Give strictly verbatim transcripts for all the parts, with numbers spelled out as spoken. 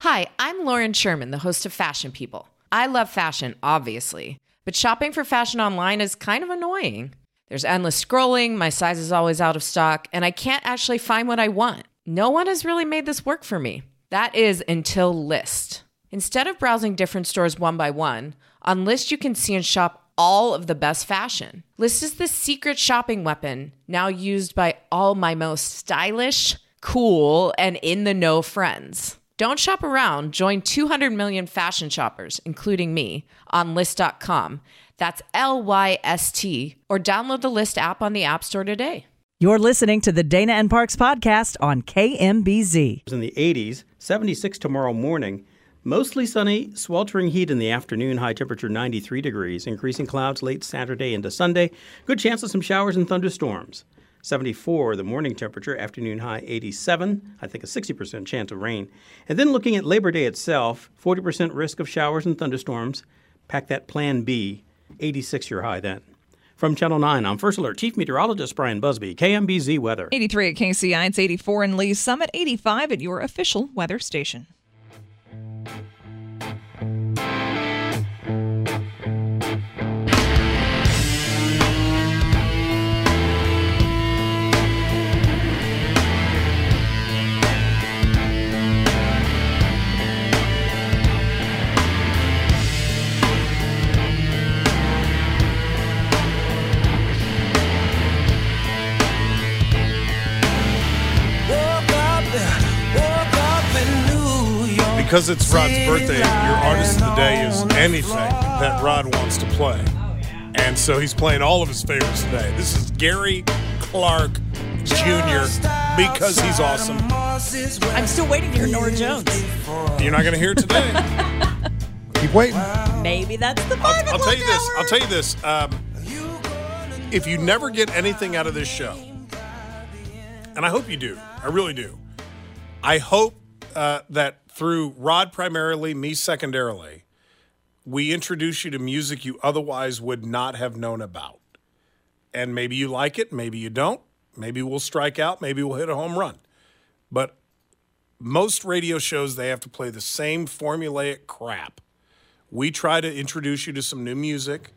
Hi, I'm Lauren Sherman, the host of Fashion People. I love fashion, obviously, but shopping for fashion online is kind of annoying. There's endless scrolling, my size is always out of stock, and I can't actually find what I want. No one has really made this work for me. That is until Lyst. Instead of browsing different stores one by one, on Lyst you can see and shop all of the best fashion. Lyst is the secret shopping weapon, now used by all my most stylish, cool, and in-the-know friends. Don't shop around. Join two hundred million fashion shoppers, including me, on Lyst dot com. That's L Y S T. Or download the Lyst app on the App Store today. You're listening to the Dana and Parks podcast on K M B Z. In the eighties, seventy-six tomorrow morning. Mostly sunny, sweltering heat in the afternoon, high temperature ninety-three degrees. Increasing clouds late Saturday into Sunday. Good chance of some showers and thunderstorms. seventy-four, the morning temperature, afternoon high eighty-seven. I think a sixty percent chance of rain. And then looking at Labor Day itself, forty percent risk of showers and thunderstorms. Pack that Plan B, eighty-six your high then. From Channel nine, I'm First Alert Chief Meteorologist Brian Busby, K M B Z Weather. eighty-three at K C I, it's eighty-four in Lee's Summit, eighty-five at your official weather station. Because it's Rod's birthday, your artist of the day is anything that Rod wants to play. And so he's playing all of his favorites today. This is Gary Clark Junior because he's awesome. I'm still waiting to hear Norah Jones. You're not going to hear it today. Keep waiting. Maybe that's the five I'll, I'll tell you this. I'll tell you this. Um, if you never get anything out of this show, and I hope you do, I really do, I hope uh, that through Rod primarily, me secondarily, we introduce you to music you otherwise would not have known about. And maybe you like it, maybe you don't. Maybe we'll strike out, maybe we'll hit a home run. But most radio shows, they have to play the same formulaic crap. We try to introduce you to some new music.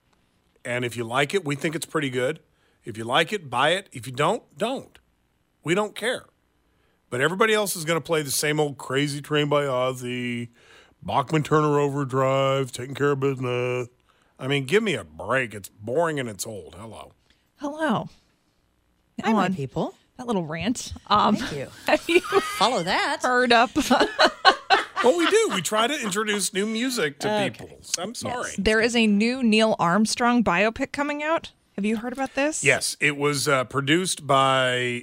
And if you like it, we think it's pretty good. If you like it, buy it. If you don't, don't. We don't care. But everybody else is going to play the same old Crazy Train by Ozzy, Bachman Turner Overdrive, Taking Care of Business. I mean, give me a break. It's boring and it's old. Hello. Hello. Hi, my people. That little rant. Um, Thank you. Have you Follow that. heard up? Well, we do. We try to introduce new music to Okay. people. I'm sorry. Yes. There is a new Neil Armstrong biopic coming out. Have you heard about this? Yes, it was uh, produced by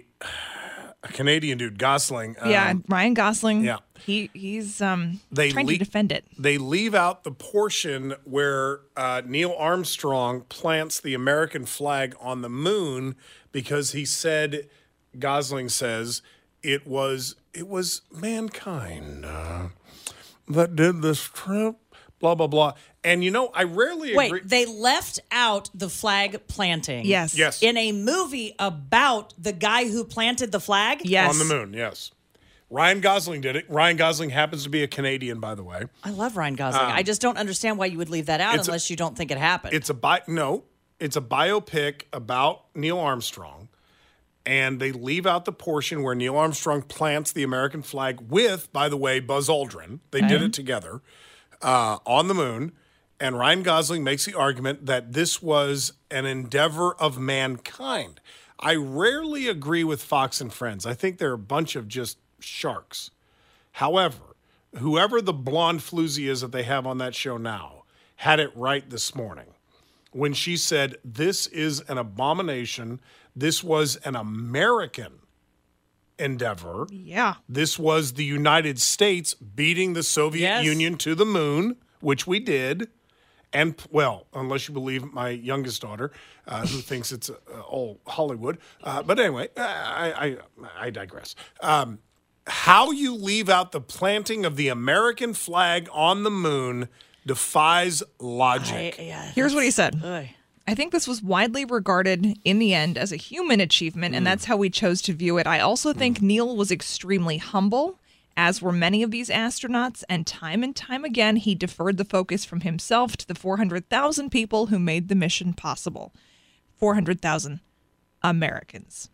a Canadian dude, Gosling. Um, Yeah, Ryan Gosling. yeah. He he's um They trying le- to defend it. They leave out the portion where uh, Neil Armstrong plants the American flag on the moon because he said, Gosling says, it was it was mankind uh, that did this trip, blah, blah, blah. And, you know, I rarely Wait, agree. they left out the flag planting. Yes. Yes. In a movie about the guy who planted the flag? Yes. On the moon, yes. Ryan Gosling did it. Ryan Gosling happens to be a Canadian, by the way. I love Ryan Gosling. I just don't understand why you would leave that out it's a- unless you don't think it happened. It's a bi- no, it's a biopic about Neil Armstrong, and they leave out the portion where Neil Armstrong plants the American flag with, by the way, Buzz Aldrin. They did it together uh, on the moon, and Ryan Gosling makes the argument that this was an endeavor of mankind. I rarely agree with Fox and Friends. I think they're a bunch of just sharks. However, whoever the blonde floozy is that they have on that show now had it right this morning when she said, this is an abomination. This was an American endeavor. Yeah. This was the United States beating the Soviet Yes. Union to the moon, which we did. And, well, unless you believe my youngest daughter, uh, who thinks it's uh, all Hollywood. Uh, but anyway, I, I, I digress. Um, how you leave out the planting of the American flag on the moon defies logic. I- yeah, Here's what he said. Ugh. I think this was widely regarded in the end as a human achievement, and that's how we chose to view it. I also think Neil was extremely humble as were many of these astronauts, and time and time again, he deferred the focus from himself to the four hundred thousand people who made the mission possible. four hundred thousand Americans.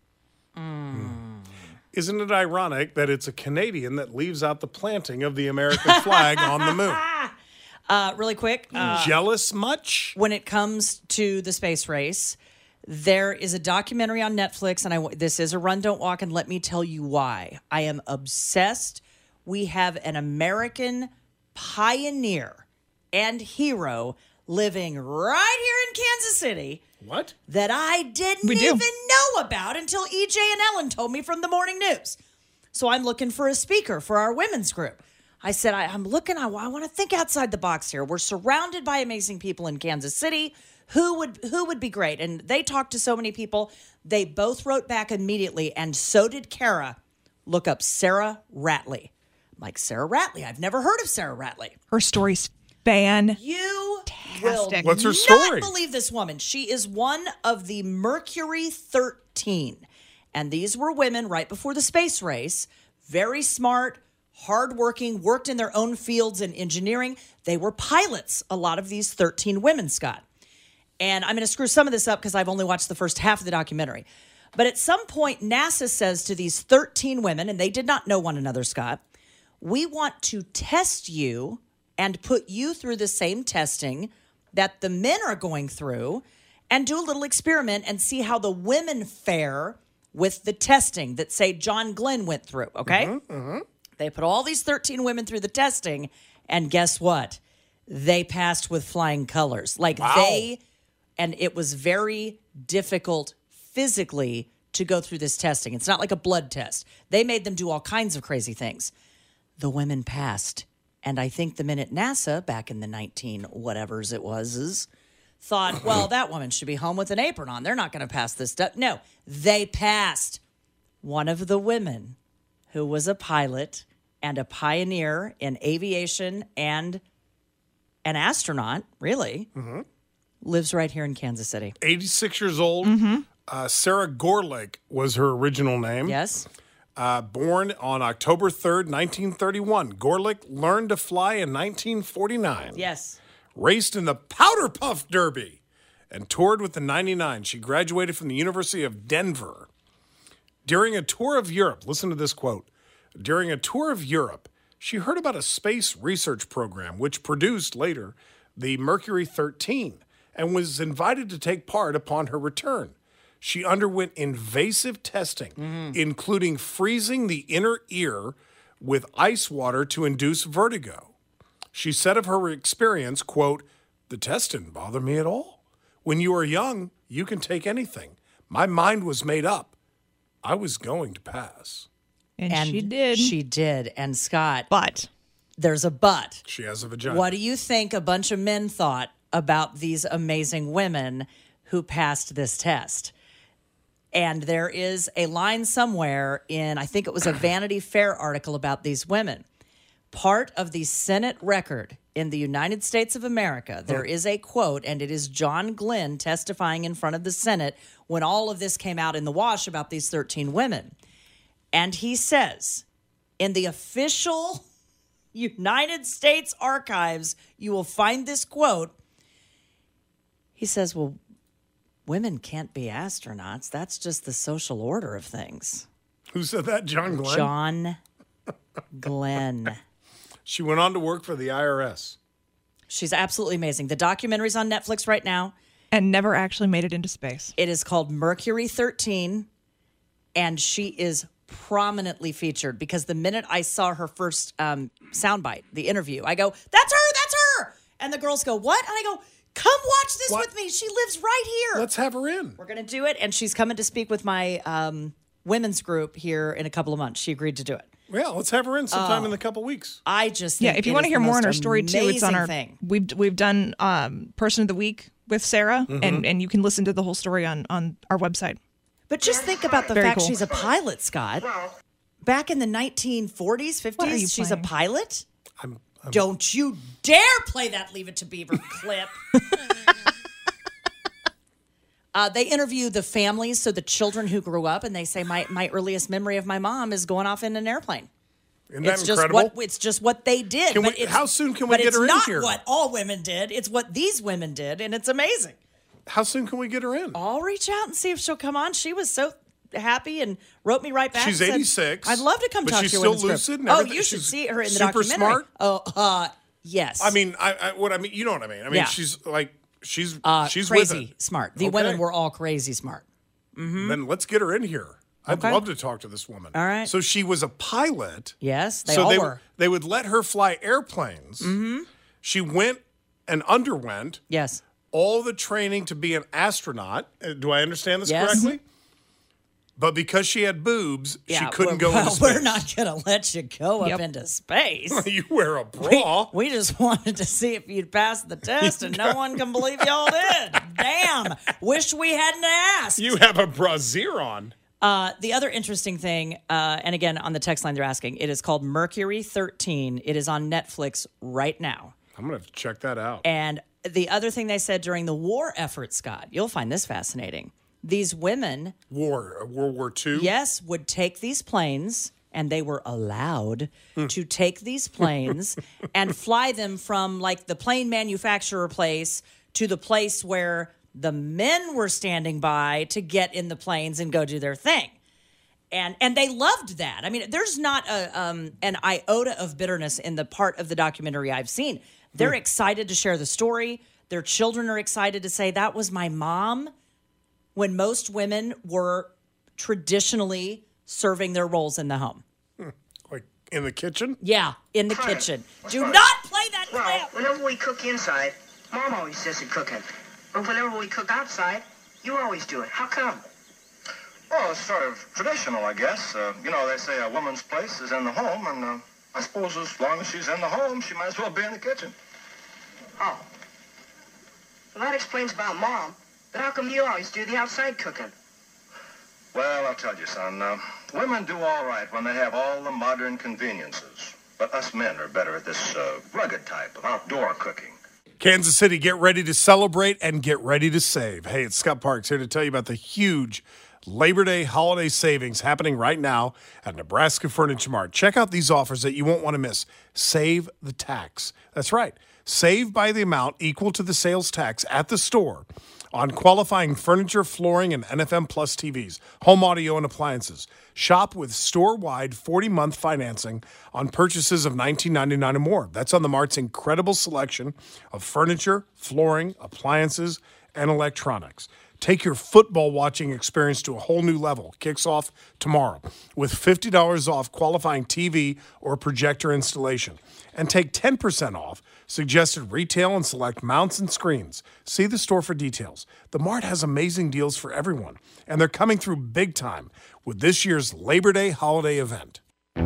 Mm. Isn't it ironic that it's a Canadian that leaves out the planting of the American flag on the moon? Uh, really quick. Uh, Jealous much? When it comes to the space race, there is a documentary on Netflix, and I, this is a Run, Don't Walk, and let me tell you why. I am obsessed. We have an American pioneer and hero living right here in Kansas City. What? That I didn't We do. even know about until E J and Ellen told me from the morning news. So I'm looking for a speaker for our women's group. I said, I, I'm looking, I, I want to think outside the box here. We're surrounded by amazing people in Kansas City. Who would who would be great? And they talked to so many people. They both wrote back immediately, and so did Kara. Look up Sarah Ratley. I'm like, Sarah Ratley? I've never heard of Sarah Ratley. Her story's fan. You will What's her not story? believe this woman. She is one of the Mercury thirteen. And these were women right before the space race. Very smart, hardworking, worked in their own fields in engineering. They were pilots, a lot of these thirteen women, Scott. And I'm going to screw some of this up because I've only watched the first half of the documentary. But at some point, NASA says to these thirteen women, and they did not know one another, Scott, we want to test you and put you through the same testing that the men are going through and do a little experiment and see how the women fare with the testing that, say, John Glenn went through, okay? Mm-hmm, mm-hmm. They put all these thirteen women through the testing, and guess what? They passed with flying colors. Like wow. they, and it was very difficult physically to go through this testing. It's not like a blood test. They made them do all kinds of crazy things. The women passed. And I think the men at NASA back in the nineteen whatevers it was is, thought, well, that woman should be home with an apron on. They're not going to pass this stuff. No, they passed. One of the women who was a pilot and a pioneer in aviation and an astronaut, really, mm-hmm. lives right here in Kansas City. eighty-six years old. Mm-hmm. Uh, Sarah Gorelick was her original name. Yes. Uh, born on October third, nineteen thirty-one. Gorelick learned to fly in nineteen forty-nine. Yes. Raced in the Powder Puff Derby and toured with the ninety-nine. She graduated from the University of Denver. During a tour of Europe, listen to this quote. During a tour of Europe, she heard about a space research program which produced later the Mercury thirteen and was invited to take part upon her return. She underwent invasive testing, mm-hmm. including freezing the inner ear with ice water to induce vertigo. She said of her experience, quote, "The test didn't bother me at all. When you are young, you can take anything. My mind was made up. I was going to pass." And, And she did. She did. And Scott, but there's a but. She has a vagina. What do you think a bunch of men thought about these amazing women who passed this test? And there is a line somewhere in, I think it was a Vanity Fair article about these women. Part of the Senate record in the United States of America, there is a quote, and it is John Glenn testifying in front of the Senate when all of this came out in the wash about these thirteen women. And he says, in the official United States archives, you will find this quote. He says, well, women can't be astronauts. That's just the social order of things. Who said that? John Glenn? John Glenn. She went on to work for the I R S. She's absolutely amazing. The documentary's on Netflix right now. and never actually made it into space. It is called Mercury thirteen, and she is prominently featured because the minute I saw her first um, soundbite, the interview, I go, that's her, that's her. And the girls go, what? And I go, come watch this What? with me. She lives right here. Let's have her in. We're going to do it. And she's coming to speak with my um, women's group here in a couple of months. She agreed to do it. Yeah, let's have her in sometime in a couple weeks. I just Yeah, think if you it want to is hear the more most on her story too, it's on amazing our thing. we've we've done um, Person of the Week with Sarah, Mm-hmm. and and you can listen to the whole story on on our website. But just think about the Very fact cool. she's a pilot, Scott. Back in the nineteen forties, What are you fifties, she's a playing? pilot? I'm, I'm, Don't you dare play that Leave It to Beaver clip. Uh, they interview the families, so the children who grew up, and they say, my, my earliest memory of my mom is going off in an airplane. Isn't that it's incredible? just what it's just what they did. Can but we- it's, how soon can we but get it's her in not here? what all women did. It's what these women did, and it's amazing. How soon can we get her in? I'll reach out and see if she'll come on. She was so happy and wrote me right back. She's and said, eighty-six, I'd love to come but talk she's to your still women's group." lucid and Oh, everything. you should She's see her in the super documentary. smart? Oh, uh, yes. I mean, I, I what I mean, you know what I mean. I mean, Yeah. she's like she's uh, she's crazy with it. smart. The Okay. women were all crazy smart. Then let's get her in here. I'd Okay. love to talk to this woman. All right. So she was a pilot. Yes, they so all they, were. They would let her fly airplanes. Mm-hmm. She went and underwent Yes. all the training to be an astronaut. Uh, Do I understand this Yes. correctly? But because she had boobs, she Yeah, couldn't well, go into space. We're not going to let you go Yep. up into space. You wear a bra. We, we just wanted to see if you'd pass the test, and no one can believe y'all did. Damn. Wish we hadn't asked. You have a brassiere on. Uh, the other interesting thing, uh, and again, on the text line they're asking, it is called Mercury thirteen. It is on Netflix right now. I'm going to have to check that out. And the other thing they said during the war effort, Scott, you'll find this fascinating. These women, War, uh, World War Two. yes, would take these planes, and they were allowed to take these planes and fly them from like the plane manufacturer place to the place where the men were standing by to get in the planes and go do their thing. And and they loved that. I mean, there's not a um, an iota of bitterness in the part of the documentary I've seen. They're excited to share the story. Their children are excited to say, that was my mom, when most women were traditionally serving their roles in the home. Like in the kitchen? Yeah, in the Right. kitchen. What's Do right? not play that Well, clip. whenever we cook inside, Mom always does the cooking. But whenever we cook outside, you always do it. How come? Well, it's sort of traditional, I guess. Uh, you know, they say a woman's place is in the home, and uh, I suppose as long as she's in the home, she might as well be in the kitchen. Oh. Well, that explains about Mom. But how come you always do the outside cooking? Well, I'll tell you, son, uh, women do all right when they have all the modern conveniences. But us men are better at this uh, rugged type of outdoor cooking. Kansas City, get ready to celebrate and get ready to save. Hey, it's Scott Parks here to tell you about the huge Labor Day holiday savings happening right now at Nebraska Furniture Mart. Check out these offers that you won't want to miss. Save the tax. That's right. Save by the amount equal to the sales tax at the store on qualifying furniture, flooring, and N F M Plus T Vs, home audio, and appliances. Shop with store-wide forty-month financing on purchases of nineteen ninety-nine dollars or more. That's on the Mart's incredible selection of furniture, flooring, appliances, and electronics. Take your football watching experience to a whole new level. Kicks off tomorrow with fifty dollars off qualifying T V or projector installation. And take ten percent off suggested retail and select mounts and screens. See the store for details. The Mart has amazing deals for everyone, and they're coming through big time with this year's Labor Day holiday event.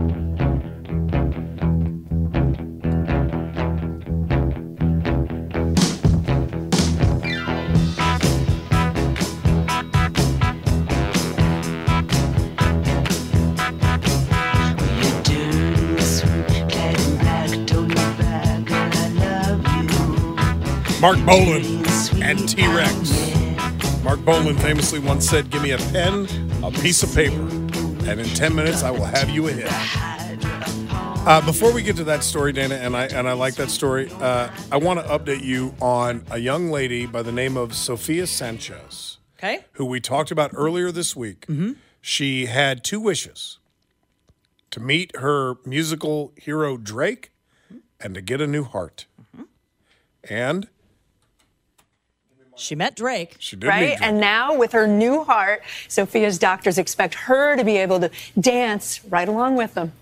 Mark Bolan and T-Rex. Mark Bolan famously once said, give me a pen, a piece of paper, and in ten minutes I will have you a hit. Uh, before we get to that story, Dana, and I and I like that story, uh, I want to update you on a young lady by the name of Sophia Sanchez, Okay. who we talked about earlier this week. Mm-hmm. She had two wishes: to meet her musical hero Drake and to get a new heart. Mm-hmm. And She met Drake. she did meet Right? Drake. And now, with her new heart, Sophia's doctors expect her to be able to dance right along with them.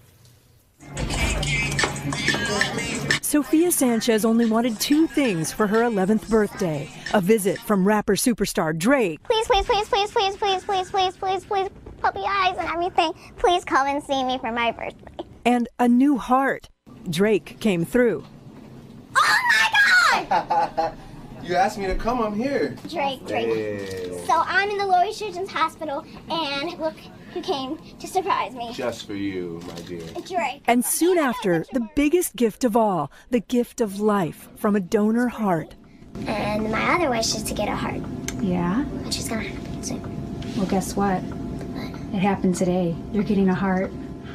Sophia Sanchez only wanted two things for her eleventh birthday: a visit from rapper superstar Drake, Please, please, please, please, please, please, please, please, please, please, puppy eyes and everything. Please come and see me for my birthday. and a new heart. Drake came through. Oh my God! You asked me to come, I'm here. Drake, Drake. Hey. So I'm in the Laurie Children's Hospital, and look who came to surprise me. Just for you, my dear. Drake. And soon after, the biggest gift of all, the gift of life from a donor heart. And my other wish is to get a heart, Yeah? which is gonna happen soon. Well, guess what? It happened today. You're getting a heart.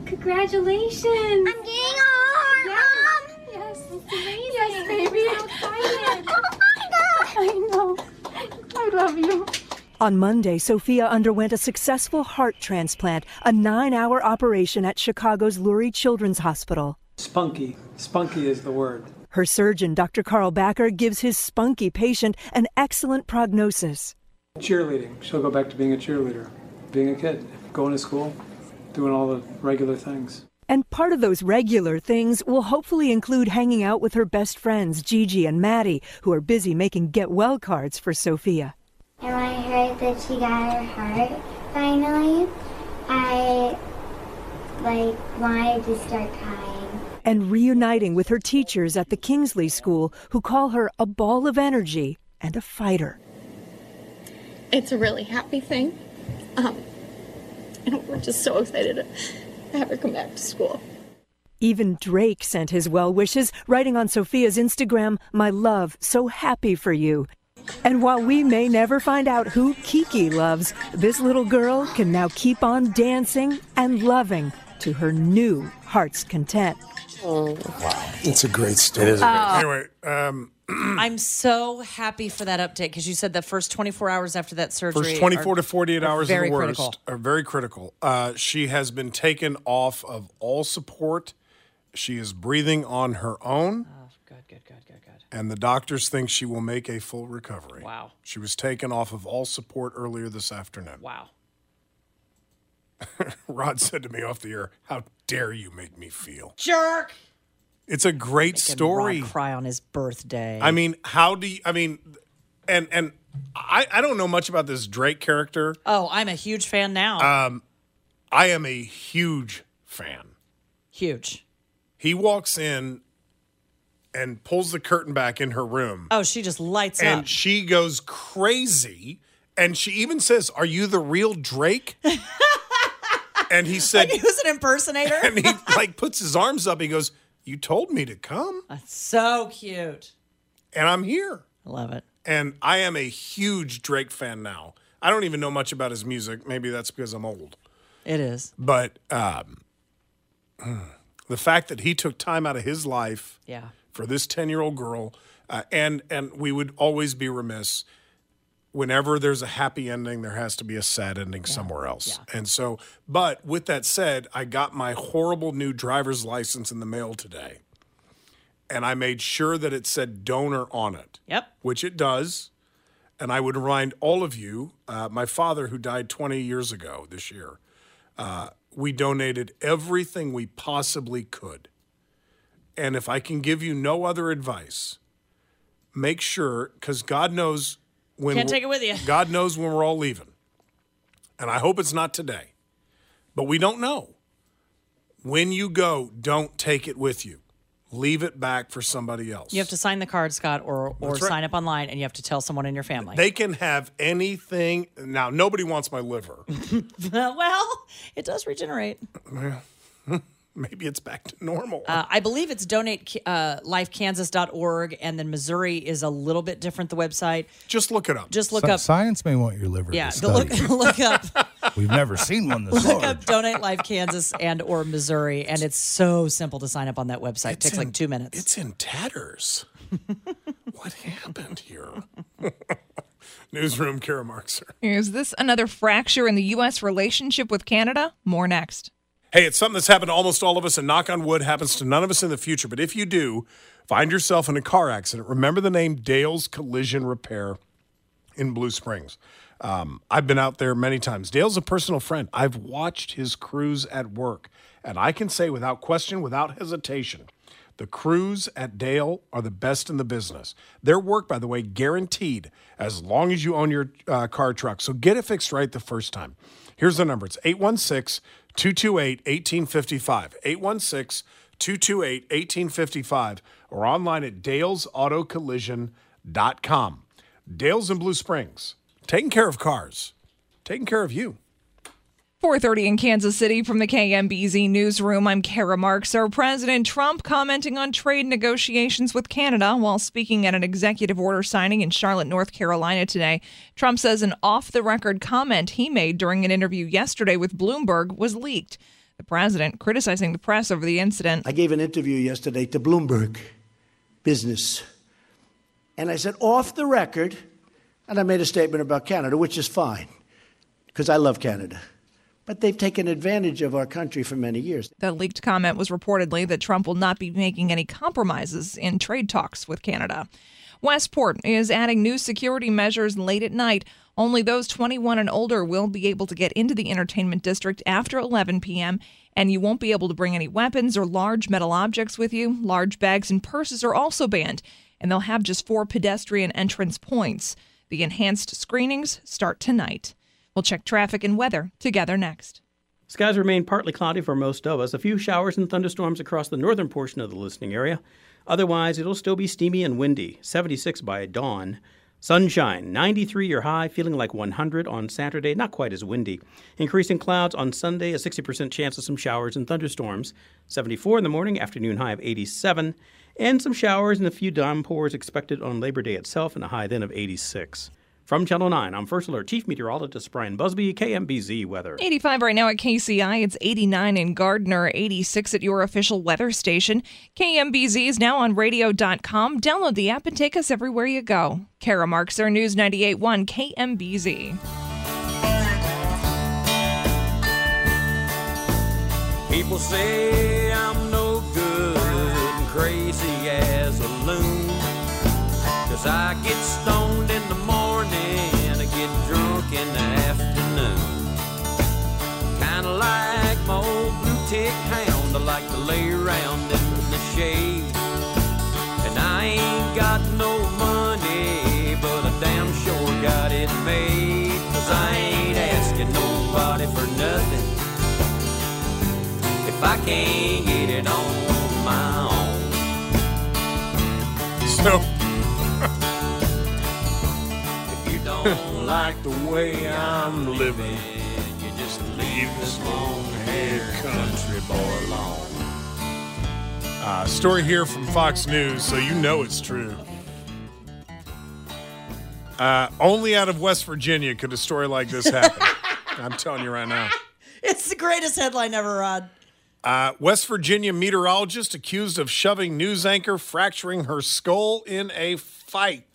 Congratulations. I'm getting a heart, Mom. Yes, it's amazing. Yes, baby. I'm so excited. Oh, my God. I know. I love you. On Monday, Sophia underwent a successful heart transplant, a nine-hour operation at Chicago's Lurie Children's Hospital. Spunky. Spunky is the word. Her surgeon, Doctor Carl Backer, gives his spunky patient an excellent prognosis. Cheerleading. She'll go back to being a cheerleader, being a kid, going to school, doing all the regular things. And part of those regular things will hopefully include hanging out with her best friends, Gigi and Maddie, who are busy making get-well cards for Sophia. And when I heard that she got her heart finally, I, like, wanted to start crying. And reuniting with her teachers at the Kingsley School, who call her a ball of energy and a fighter. It's a really happy thing. Um, and we're just so excited to have her come back to school. Even Drake sent his well wishes, writing on Sophia's Instagram, "My love, so happy for you." And while we may never find out who Kiki loves, this little girl can now keep on dancing and loving to her new heart's content. Oh, wow. It's a great story. It is a great Oh. Anyway, um, I'm so happy for that update because you said the first twenty-four hours after that surgery. first twenty-four are, to forty-eight are hours very are the worst. critical. Are very critical. Uh, she has been taken off of all support. She is breathing on her own. Oh, good, good, good, good, good. And the doctors think she will make a full recovery. Wow. She was taken off of all support earlier this afternoon. Wow. Rod said to me off the air, "How dare you make me feel?" Jerk. It's a great Making story. Rod cry on his birthday. I mean, how do you, I mean, and and I, I don't know much about this Drake character. Oh, I'm a huge fan now. Um, I am a huge fan. Huge. He walks in and pulls the curtain back in her room. Oh, she just lights and up. she goes crazy. And she even says, "Are you the real Drake?" And he said, like he was an impersonator. And he like puts his arms up. He goes, "You told me to come." That's so cute. And I'm here. I love it. And I am a huge Drake fan now. I don't even know much about his music. Maybe that's because I'm old. It is. But um, the fact that he took time out of his life Yeah. for this ten-year-old girl, uh, and and we would always be remiss. Whenever there's a happy ending, there has to be a sad ending somewhere else. Yeah. And so, but with that said, I got my horrible new driver's license in the mail today. And I made sure that it said donor on it. Yep. Which it does. And I would remind all of you, uh, my father, who died twenty years ago this year, uh, we donated everything we possibly could. And if I can give you no other advice, make sure, because God knows when Can't we're- take it with you. God knows when we're all leaving. And I hope it's not today. But we don't know. When you go, don't take it with you. Leave it back for somebody else. You have to sign the card, Scott, or or That's right. sign up online, and you have to tell someone in your family. They can have anything. Now, nobody wants my liver. Well, it does regenerate. Maybe it's back to normal. Uh, I believe it's donate uh, life kansas dot org, and then Missouri is a little bit different, the website. Just look it up. Just look Sci- up. Science may want your liver Yeah, to the look, study. look up. We've never seen one this Look large. up Donate Life Kansas and or Missouri, and it's so simple to sign up on that website. It takes in- like two minutes. It's in tatters. What happened here? Newsroom, Kara Markser. Is this another fracture in the U S relationship with Canada? More next. Hey, it's something that's happened to almost all of us, and knock on wood, happens to none of us in the future. But if you do find yourself in a car accident, remember the name Dale's Collision Repair in Blue Springs. Um, I've been out there many times. Dale's a personal friend. I've watched his crews at work, and I can say without question, without hesitation, the crews at Dale are the best in the business. Their work, by the way, guaranteed as long as you own your uh, car or truck. So get it fixed right the first time. Here's the number. It's eight one six, two two eight, one eight five five. eight one six, two two eight, one eight five five or online at dales auto collision dot com. Dale's in Blue Springs. Taking care of cars. Taking care of you. four thirty in Kansas City from the K M B Z newsroom. I'm Kara Markser. President Trump commenting on trade negotiations with Canada while speaking at an executive order signing in Charlotte, North Carolina today. Trump says an off-the-record comment he made during an interview yesterday with Bloomberg was leaked. The president criticizing the press over the incident. I gave an interview yesterday to Bloomberg Business, and I said, off the record, and I made a statement about Canada, which is fine, because I love Canada. But they've taken advantage of our country for many years. The leaked comment was reportedly that Trump will not be making any compromises in trade talks with Canada. Westport is adding new security measures late at night. Only those twenty-one and older will be able to get into the entertainment district after eleven p.m., and you won't be able to bring any weapons or large metal objects with you. Large bags and purses are also banned, and they'll have just four pedestrian entrance points. The enhanced screenings start tonight. We'll check traffic and weather together next. Skies remain partly cloudy for most of us. A few showers and thunderstorms across the northern portion of the listening area. Otherwise, it'll still be steamy and windy. seventy-six by dawn. Sunshine, ninety-three your high, feeling like one hundred on Saturday, not quite as windy. Increasing clouds on Sunday, a sixty percent chance of some showers and thunderstorms. seventy-four in the morning, afternoon high of eighty-seven. And some showers and a few downpours expected on Labor Day itself, and a high then of eighty-six. From Channel nine, I'm First Alert Chief Meteorologist Brian Busby, K M B Z Weather. eighty-five right now at K C I. It's eighty-nine in Gardner, eighty-six at your official weather station. K M B Z is now on radio dot com. Download the app and take us everywhere you go. Kara Markser, News ninety-eight point one K M B Z. People say I'm no good and crazy as a loon, 'cause I get stoned in the morning, I get drunk in the afternoon. Kinda like my old blue tick hound, I like to lay around in the shade. And I ain't got no money, but I damn sure got it made. 'Cause I ain't asking nobody for nothing if I can't get it on my own. So Don't like the way I'm living, you just leave this long-haired country boy alone. Uh, story here from Fox News, so you know it's true. Uh, only out of West Virginia could a story like this happen. I'm telling you right now. It's the greatest headline ever, Rod. Uh, West Virginia meteorologist accused of shoving news anchor, fracturing her skull in a fight.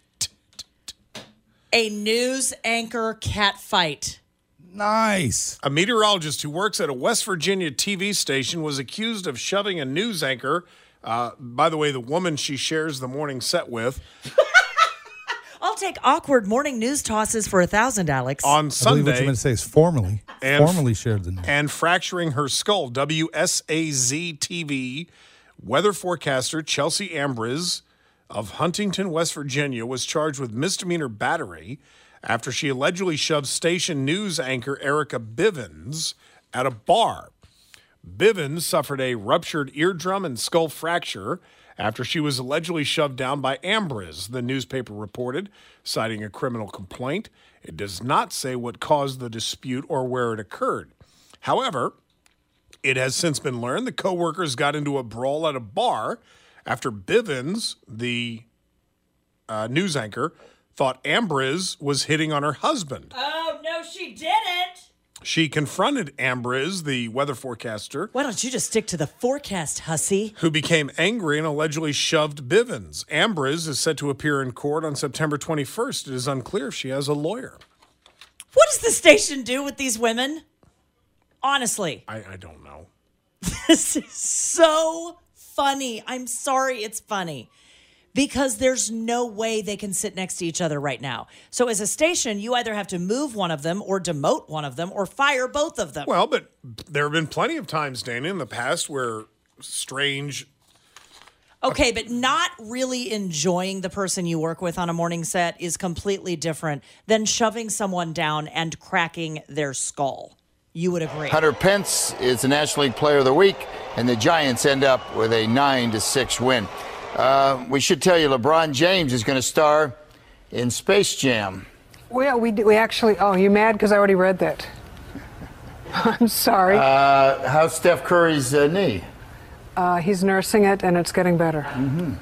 A news anchor cat fight. Nice. A meteorologist who works at a West Virginia T V station was accused of shoving a news anchor. Uh, by the way, the woman she shares the morning set with. I'll take awkward morning news tosses for a thousand, Alex. On I Sunday. believe what you're going to say is formally. And- formally shared the news. And fracturing her skull. W S A Z T V weather forecaster Chelsea Ambriz of Huntington, West Virginia, was charged with misdemeanor battery after she allegedly shoved station news anchor Erica Bivens at a bar. Bivens suffered a ruptured eardrum and skull fracture after she was allegedly shoved down by Ambriz, the newspaper reported, citing a criminal complaint. It does not say what caused the dispute or where it occurred. However, it has since been learned the co-workers got into a brawl at a bar after Bivens, the uh, news anchor, thought Ambriz was hitting on her husband. Oh, no, she didn't. She confronted Ambriz, the weather forecaster. Why don't you just stick to the forecast, hussy? Who became angry and allegedly shoved Bivens. Ambriz is set to appear in court on September twenty-first. It is unclear if she has a lawyer. What does the station do with these women? Honestly. I, I don't know. This is so funny. I'm sorry it's funny. Because there's no way they can sit next to each other right now. So as a station, you either have to move one of them or demote one of them or fire both of them. Well, but there have been plenty of times, Dana, in the past where strange... Okay, but not really enjoying the person you work with on a morning set is completely different than shoving someone down and cracking their skull. You would agree. Hunter Pence is the National League Player of the Week, and the Giants end up with a nine to six win. Uh, we should tell you LeBron James is going to star in Space Jam. Well, we we actually. Oh, you mad because I already read that? I'm sorry. Uh, how's Steph Curry's uh, knee? Uh, he's nursing it, and it's getting better. Mm-hmm.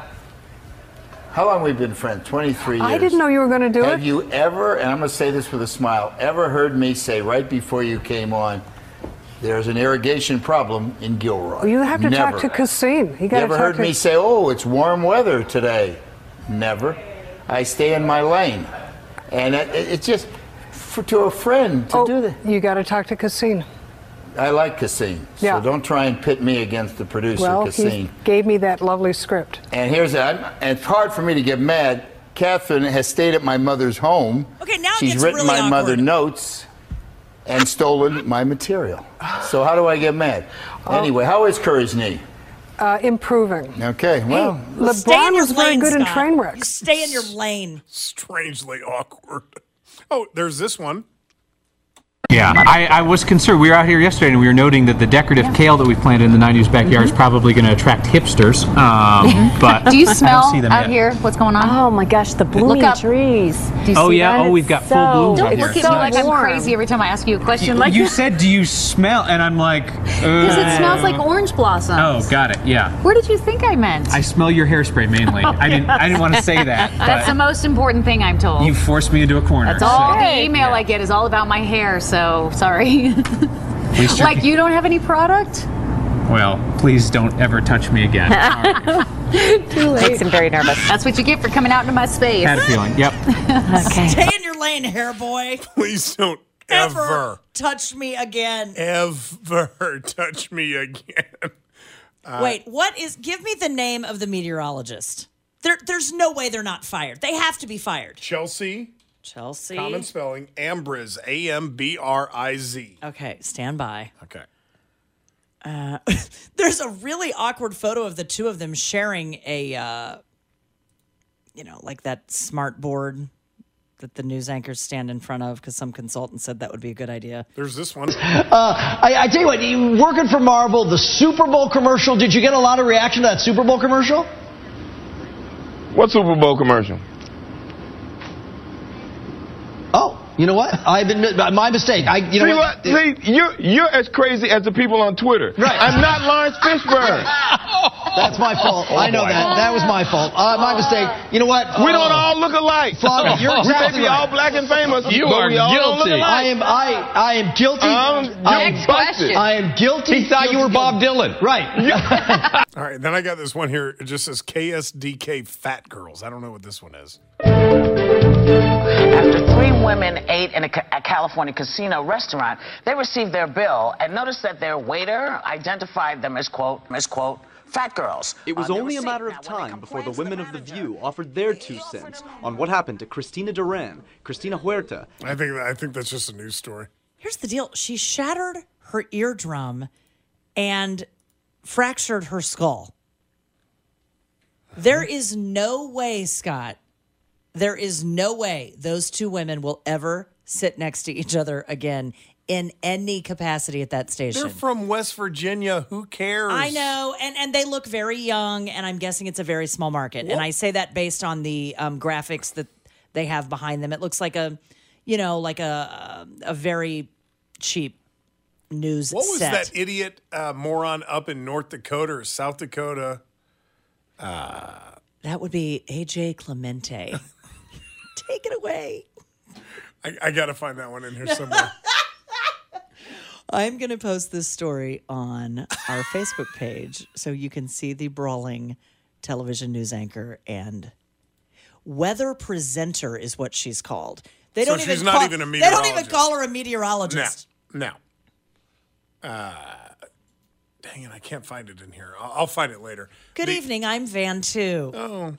How long have we been friends? twenty-three years. I didn't know you were going to do Have it. you ever, and I'm going to say this with a smile, ever heard me say right before you came on, there's an irrigation problem in Gilroy. Well, you have to Never. talk to Kasim. You You got to ever talk heard to me say, oh, it's warm weather today? Never. I stay in my lane. And it, it, it's just for, to a friend to oh, do that. You got to talk to Kasim. I like Kasim. Yeah. So don't try and pit me against the producer, Well, Kasim. he gave me that lovely script. And here's that. And it's hard for me to get mad. Catherine has stayed at my mother's home. Okay, now it She's gets written really my awkward. mother notes and stolen my material. So how do I get mad? Anyway, how is Curry's knee? Uh, improving. Okay, well. Hey, Stay in LeBron your was very lane, good in Scott. train You wrecks. stay in your lane. Strangely awkward. Oh, there's this one. Yeah, I, I was concerned. We were out here yesterday and we were noting that the decorative Yeah. kale that we planted in the nineties backyard Mhm. is probably going to attract hipsters. Um, but Do you I don't smell see them out yet. here what's going on? Oh my gosh, the blooming Look up. trees. Do you Oh, see yeah? that? Oh, we've It's got full so- blooms out Don't here. look at so me like warm. I'm crazy every time I ask you a question. You, like you said, do you smell? And I'm like, Because it smells like uh, orange blossoms. Oh, got it. Yeah. Where did you think I meant? I smell your hairspray mainly. I didn't. I didn't want to say that. That's the But most important thing, I'm told. you forced me into a corner. That's all so- the email I get is all about my hair, so sorry. At least you're- Like you don't have any product? Well, please don't ever touch me again. Too late. Makes him very nervous. That's what you get for coming out into my space. Had a feeling. Yep. Okay. Stay in your lane, hair boy. Please don't Ever ever, touch me again. ever touch me again. Uh, Wait, what is? Give me the name of the meteorologist. There, there's no way they're not fired. They have to be fired. Chelsea. Chelsea. Common spelling. Ambriz. A M B R I Z. Okay, stand by. Okay. Uh, there's a really awkward photo of the two of them sharing a, uh, you know, like that smart board that the news anchors stand in front of because some consultant said that would be a good idea. There's this one. Uh, I, I tell you what, you working for Marvel, the Super Bowl commercial, did you get a lot of reaction to that Super Bowl commercial? What Super Bowl commercial? Oh, you know what? I've admit my mistake. I, you know See what? what? See, you're you're as crazy as the people on Twitter. Right. I'm not Lawrence Fishburne. That's my fault. Oh, I know boy. that. That was my fault. Uh, my mistake. You know what? We Uh, don't all look alike. Father, you're we may exactly be right. all black and famous. You but are we all don't look guilty. alike. I am. I. I am guilty. Um, I am next question. I am guilty. He thought you were Bob Dylan. Right. All right, then I got this one here. It just says K S D K Fat Girls. I don't know what this one is. After three women ate in a, ca- a California casino restaurant, they received their bill and noticed that their waiter identified them as, quote, as, quote, fat girls. It was on their only a receipt. matter Now, of when they time before the complained women of The View offered their two cents on what happened to Cristina Duran, Cristina Huerta. I think I think that's just a news story. Here's the deal. She shattered her eardrum and fractured her skull. There is no way, Scott, there is no way those two women will ever sit next to each other again in any capacity at that station. They're from West Virginia. Who cares? I know, and, and they look very young, and I'm guessing it's a very small market. And I say that based on the um, graphics that they have behind them. It looks like a, you know, like a a very cheap news What was set. that idiot uh, moron up in North Dakota or South Dakota? Uh, That would be A J Clemente. Take it away. I, I got to find that one in here somewhere. I'm going to post this story on our Facebook page so you can see the brawling television news anchor and weather presenter is what she's called. They So don't she's even not call, even a They don't even meteorologist. call her a meteorologist. No. No. Uh, dang it, I can't find it in here. I'll, I'll find it later. Good The- evening, I'm Van too. Oh.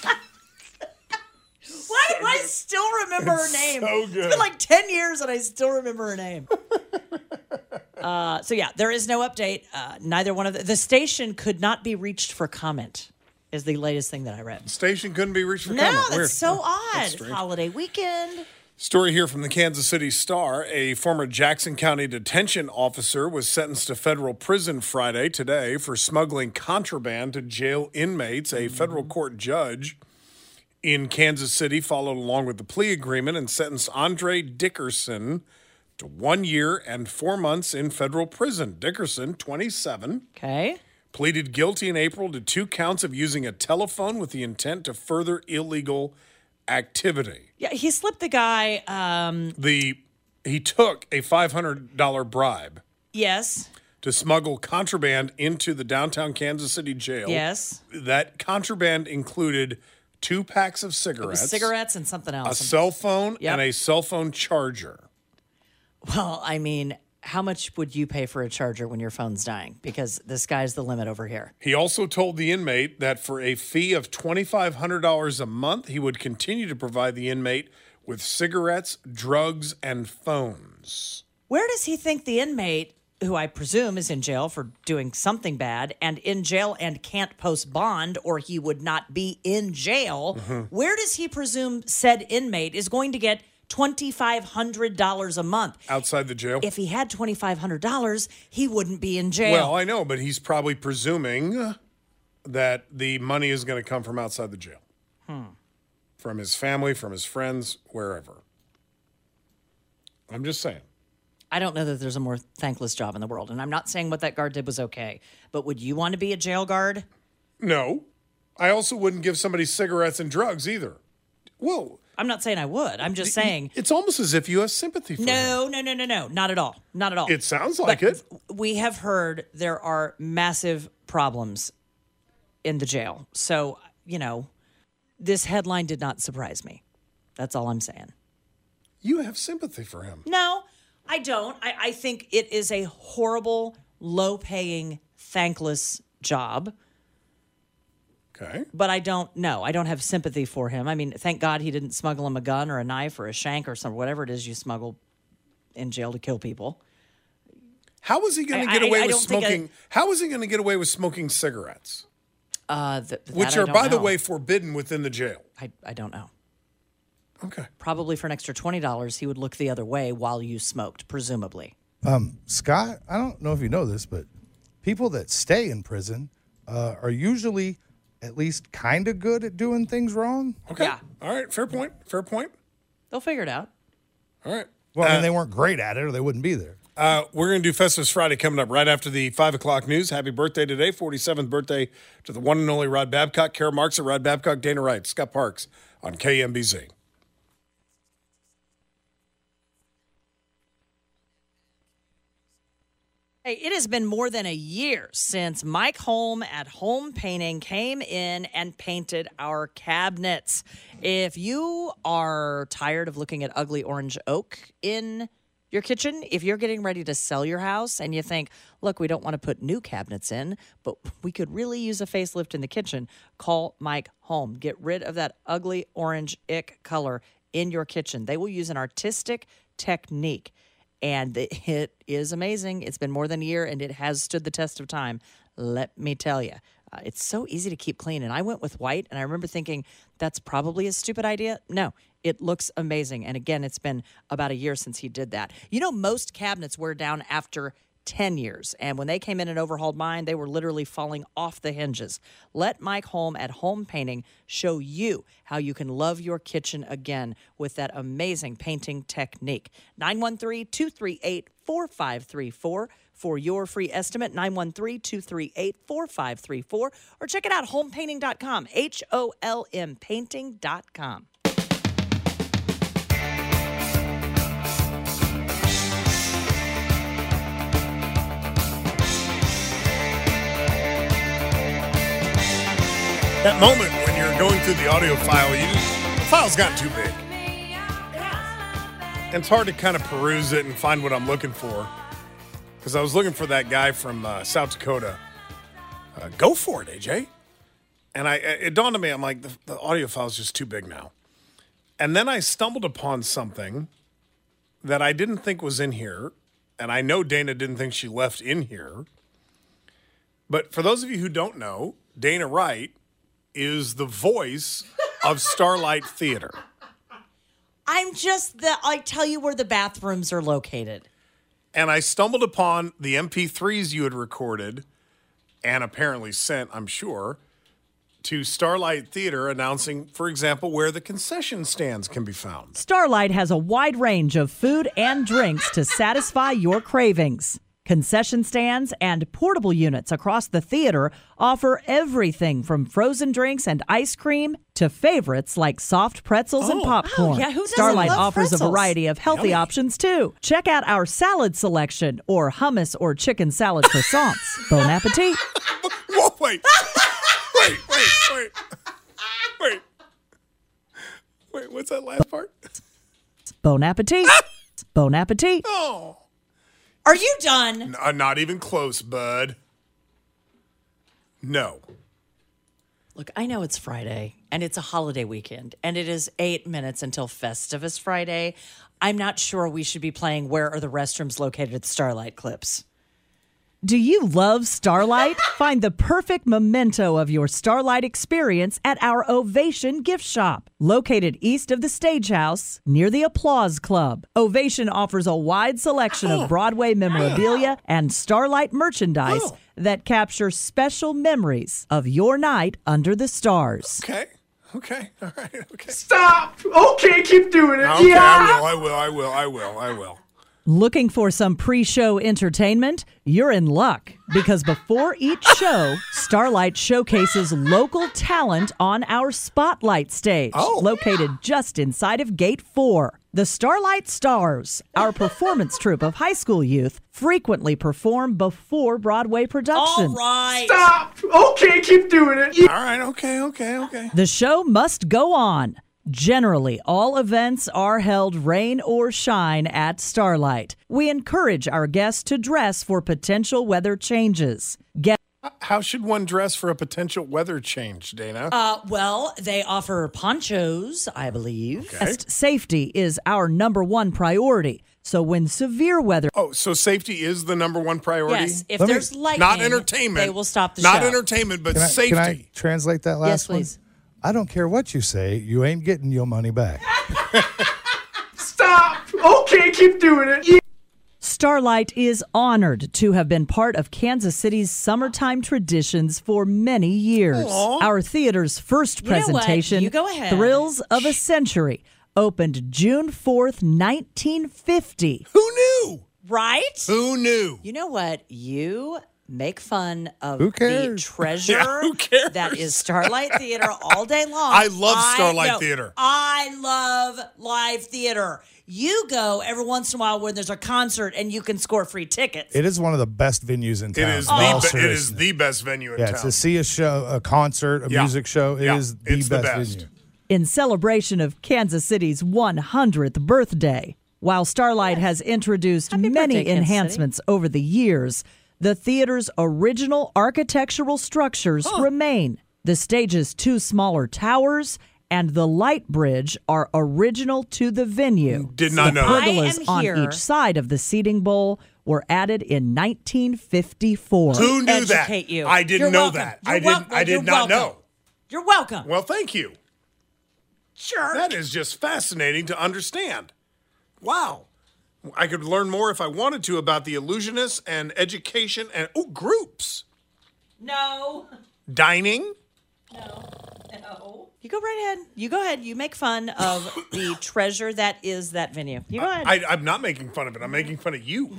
Why do I still remember her It's name? so It's good. been like ten years and I still remember her name. uh, so yeah, there is no update. Uh, neither one of the, the station could not be reached for comment is the latest thing that I read. Station couldn't be reached for No, comment. that's Weird. so Oh, odd. that's strange. Holiday weekend. Story here from the Kansas City Star. A former Jackson County detention officer was sentenced to federal prison Friday today for smuggling contraband to jail inmates. A federal court judge in Kansas City followed along with the plea agreement and sentenced Andre Dickerson to one year and four months in federal prison. Dickerson, twenty-seven, Okay. pleaded guilty in April to two counts of using a telephone with the intent to further illegal activity. Yeah, he slipped the guy. Um, The he took a five hundred dollars bribe. Yes. to smuggle contraband into the downtown Kansas City jail. Yes. That contraband included two packs of cigarettes, It was cigarettes and something a else. cell phone, Yep. and a cell phone charger. Well, I mean, how much would you pay for a charger when your phone's dying? Because the sky's the limit over here. He also told the inmate that for a fee of twenty-five hundred dollars a month, he would continue to provide the inmate with cigarettes, drugs, and phones. Where does he think the inmate, who I presume is in jail for doing something bad and in jail and can't post bond or he would not be in jail, Mm-hmm. where does he presume said inmate is going to get twenty-five hundred dollars a month? Outside the jail? If he had twenty-five hundred dollars, he wouldn't be in jail. Well, I know, but he's probably presuming that the money is going to come from outside the jail. Hmm. From his family, from his friends, wherever. I'm just saying. I don't know that there's a more thankless job in the world. And I'm not saying what that guard did was okay. But would you want to be a jail guard? No. I also wouldn't give somebody cigarettes and drugs either. Whoa. I'm not saying I would. I'm just saying. It's almost as if you have sympathy for him. No, no, no, no, no. Not at all. Not at all. It sounds like But it. We have heard there are massive problems in the jail. So, you know, this headline did not surprise me. That's all I'm saying. You have sympathy for him. No, I don't. I, I think it is a horrible, low-paying, thankless job. Okay. But I don't know. I don't have sympathy for him. I mean, thank God he didn't smuggle him a gun or a knife or a shank or some whatever it is you smuggle in jail to kill people. How was he going to I- get I- away I with don't think I- smoking? How was he going to get away with smoking cigarettes? Uh, th- that Which I are, don't by the know. way, forbidden within the jail. I, I don't know. Okay. Probably for an extra twenty dollars, he would look the other way while you smoked, presumably. Um, Scott, I don't know if you know this, but people that stay in prison uh, are usually at least kind of good at doing things wrong. Okay. Yeah. All right. Fair point. Fair point. They'll figure it out. All right. Well, I mean, Uh, they weren't great at it, or they wouldn't be there. Uh, we're going to do Festivus Friday coming up right after the five o'clock news. Happy birthday today, forty-seventh birthday to the one and only Rod Babcock. Kara Marks at Rod Babcock, Dana Wright, Scott Parks on K M B Z. Hey, it has been more than a year since Mike Holm at Home Painting came in and painted our cabinets. If you are tired of looking at ugly orange oak in your kitchen, if you're getting ready to sell your house and you think, look, we don't want to put new cabinets in, but we could really use a facelift in the kitchen, call Mike Holm. Get rid of that ugly orange ick color in your kitchen. They will use an artistic technique. And it is amazing. It's been more than a year, and it has stood the test of time. Let me tell you. Uh, it's so easy to keep clean. And I went with white, and I remember thinking, that's probably a stupid idea. No, it looks amazing. And again, it's been about a year since he did that. You know, most cabinets wear down after ten years. And when they came in and overhauled mine, they were literally falling off the hinges. Let Mike Holm at Home Painting show you how you can love your kitchen again with that amazing painting technique. nine one three, two three eight, four five three four for your free estimate, nine one three, two three eight, four five three four, or check it out, home painting dot com, H O L M painting dot com. That moment when you're going through the audio file, you just, the file's gotten too big. And it's hard to kind of peruse it and find what I'm looking for. Because I was looking for that guy from uh, South Dakota. Uh, go for it, A J. And I, it dawned on me, I'm like, the, the audio file's just too big now. And then I stumbled upon something that I didn't think was in here. And I know Dana didn't think she left in here. But for those of you who don't know, Dana Wright is the voice of Starlight Theater. I'm just the, I tell you where the bathrooms are located. And I stumbled upon the M P threes you had recorded and apparently sent, I'm sure, to Starlight Theater announcing, for example, where the concession stands can be found. Starlight has a wide range of food and drinks to satisfy your cravings. Concession stands and portable units across the theater offer everything from frozen drinks and ice cream to favorites like soft pretzels and Oh. popcorn. Oh, yeah, who doesn't Starlight love offers pretzels? a variety of healthy Yummy. options too. Check out our salad selection or hummus or chicken salad croissants. Bon appetit. Whoa, wait. wait, wait, wait. Wait. Wait, what's that last part? Bon appetit. Bon appetit. Oh. Are you done? N- uh, not even close, bud. No. Look, I know it's Friday and it's a holiday weekend and it is eight minutes until Festivus Friday. I'm not sure we should be playing Where Are the Restrooms Located at Starlight clips. Do you love Starlight? Find the perfect memento of your Starlight experience at our Ovation gift shop, located east of the Stagehouse near the Applause Club. Ovation offers a wide selection of Broadway memorabilia and Starlight merchandise that capture special memories of your night under the stars. Okay. Okay. All right. Okay. Stop! Okay, keep doing it. Okay, yeah! I will. I will. I will. I will. I will. Looking for some pre-show entertainment? You're in luck, because before each show, Starlight showcases local talent on our Spotlight stage, Oh. located just inside of Gate four. The Starlight Stars, our performance troupe of high school youth, frequently perform before Broadway production. All right. Stop! Okay, keep doing it. All right. Okay. Okay. Okay. The show must go on. Generally, all events are held rain or shine at Starlight. We encourage our guests to dress for potential weather changes. Get How should one dress for a potential weather change, Dana? Uh, well, they offer ponchos, I believe. Okay. Guest safety is our number one priority. So when severe weather Oh, so safety is the number one priority? Yes, if Let me- there's lightning, Not entertainment. they will stop the Not show. entertainment, but Can I, safety. can I translate that last Yes, please. one? I don't care what you say. You ain't getting your money back. Stop! Okay, keep doing it. Starlight is honored to have been part of Kansas City's summertime traditions for many years. Aw. Our theater's first You know what? presentation, You go ahead. Thrills of a Century, opened June fourth, nineteen fifty. Who knew? Right? Who knew? You know what? You make fun of Who the cares? treasure Yeah, who cares? that is Starlight Theater all day long. I love Starlight no, Theater. I love live theater. You go every once in a while when there's a concert and you can score free tickets. It is one of the best venues in It town. is in the all be- it is seriousness. the best venue in Yeah, town. to see a show, a concert, a Yeah. music show, it Yeah, is the it's the best, best. venue. In celebration of Kansas City's one hundredth birthday. While Starlight has introduced Happy many birthday, Kansas enhancements over the years, the theater's original architectural structures remain. The stage's two smaller towers and the light bridge are original to the venue. Did not the know that. pergolas I am on here- each side of the seating bowl were added in nineteen fifty-four. Who knew that? Educate you. I didn't You're know welcome. that. You're I didn't. wel- I did you're not welcome. know. You're welcome. Well, thank you. Sure. That is just fascinating to understand. Wow. I could learn more if I wanted to about the illusionists and education and oh, groups. No. Dining. No. You go right ahead. You go ahead. You make fun of the treasure that is that venue. You go ahead. I, I'm not making fun of it. I'm making fun of you.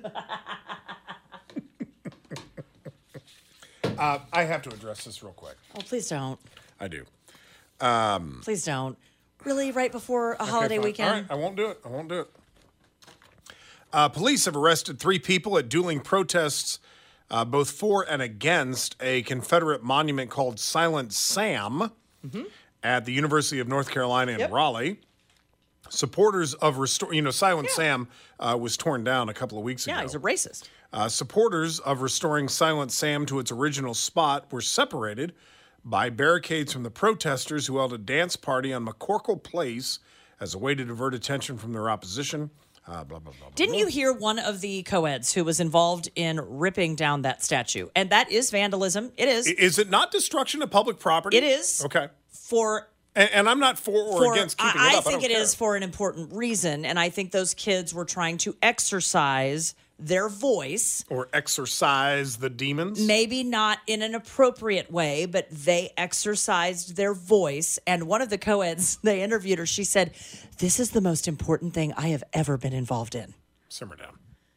uh, I have to address this real quick. oh, please don't. I do. Um, Please don't. Really, right before a holiday fine. weekend? All right, I won't do it. I won't do it. Uh, police have arrested three people at dueling protests, uh, both for and against a Confederate monument called Silent Sam at the University of North Carolina in Yep. Raleigh. Supporters of restore, you know, Silent Sam uh, was torn down a couple of weeks ago. Yeah, he's a racist. Uh, supporters of restoring Silent Sam to its original spot were separated by barricades from the protesters who held a dance party on McCorkle Place as a way to divert attention from their opposition. Uh, blah, blah, blah, Didn't blah. you hear one of the co-eds who was involved in ripping down that statue? And that is vandalism. It is. I- Is it not destruction of public property? It is. Okay. For And, and I'm not for or for, against keeping I, it up. I think I it don't is care. for an important reason. And I think those kids were trying to exercise their voice. Or exorcise the demons. Maybe not in an appropriate way, but they exercised their voice. And one of the co-eds, they interviewed her, she said, "This is the most important thing I have ever been involved in." Simmer down. Well,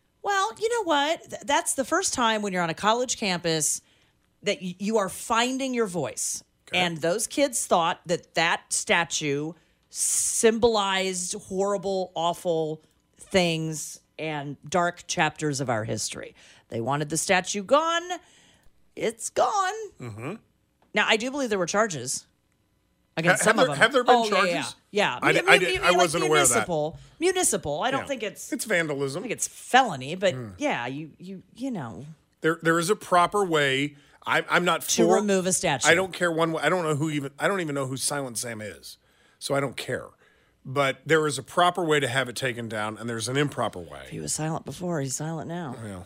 Well, you know what? Th- That's the first time when you're on a college campus that y- you are finding your voice. And those kids thought that that statue symbolized horrible, awful things and dark chapters of our history. They wanted the statue gone. It's gone. Mm-hmm. Now, I do believe there were charges against Ha- some have of there- them. have there been oh, yeah, charges? Yeah, yeah. I di- Mu- I mu- di- mu- I like wasn't aware of that. municipal. Municipal. I don't Yeah. think it's It's vandalism. I think it's felony, but Mm. yeah, you you you know. There, there is a proper way. I, I'm not To for, remove a statue. I don't care one way. I don't know who even. I don't even know who Silent Sam is, so I don't care. But there is a proper way to have it taken down, and there's an improper way. He was silent before. He's silent now. Well,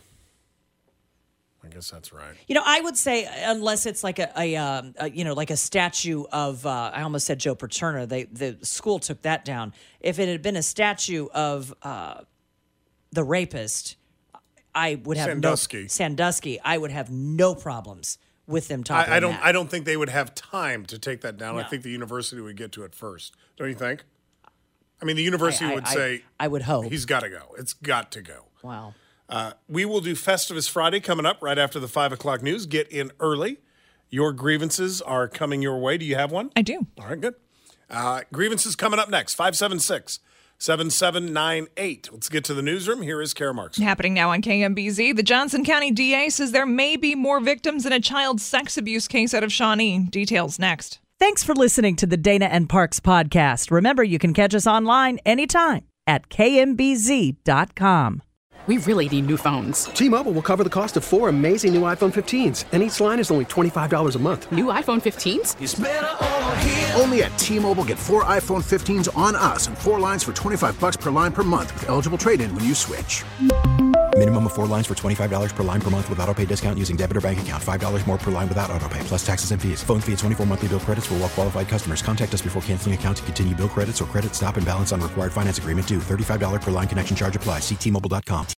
I guess that's right. You know, I would say unless it's like a, a, um, a you know, like a statue of, uh, I almost said Joe Paterno. They the school took that down. If it had been a statue of uh, the rapist, I would have Sandusky. no Sandusky. I would have no problems with them talking. I, I don't. That. I don't think they would have time to take that down. I No. think the university would get to it first. Don't you think? I mean, the university I- I- would I- say, I would hope. he's got to go. It's got to go." Wow. Uh, we will do Festivus Friday coming up right after the five o'clock news. Get in early. Your grievances are coming your way. Do you have one? I do. All right, good. Uh, grievances coming up next. five seven six, seven seven nine eight. Let's get to the newsroom. Here is Kara Marks. Happening now on K M B Z. The Johnson County D A says there may be more victims in a child sex abuse case out of Shawnee. Details next. Thanks for listening to the Dana and Parks podcast. Remember, you can catch us online anytime at K M B Z dot com. We really need new phones. T-Mobile will cover the cost of four amazing new iPhone fifteens, and each line is only twenty-five dollars a month. New iPhone fifteens? It's better over here. Only at T-Mobile, get four iPhone fifteens on us and four lines for twenty-five bucks per line per month with eligible trade-in when you switch. Minimum of four lines for twenty-five dollars per line per month with autopay discount using debit or bank account. five dollars more per line without autopay, plus taxes and fees. Phone fee at twenty-four monthly bill credits for well-qualified customers. Contact us before canceling account to continue bill credits or credit stop and balance on required finance agreement due. thirty-five dollars per line connection charge apply. See T Mobile dot com.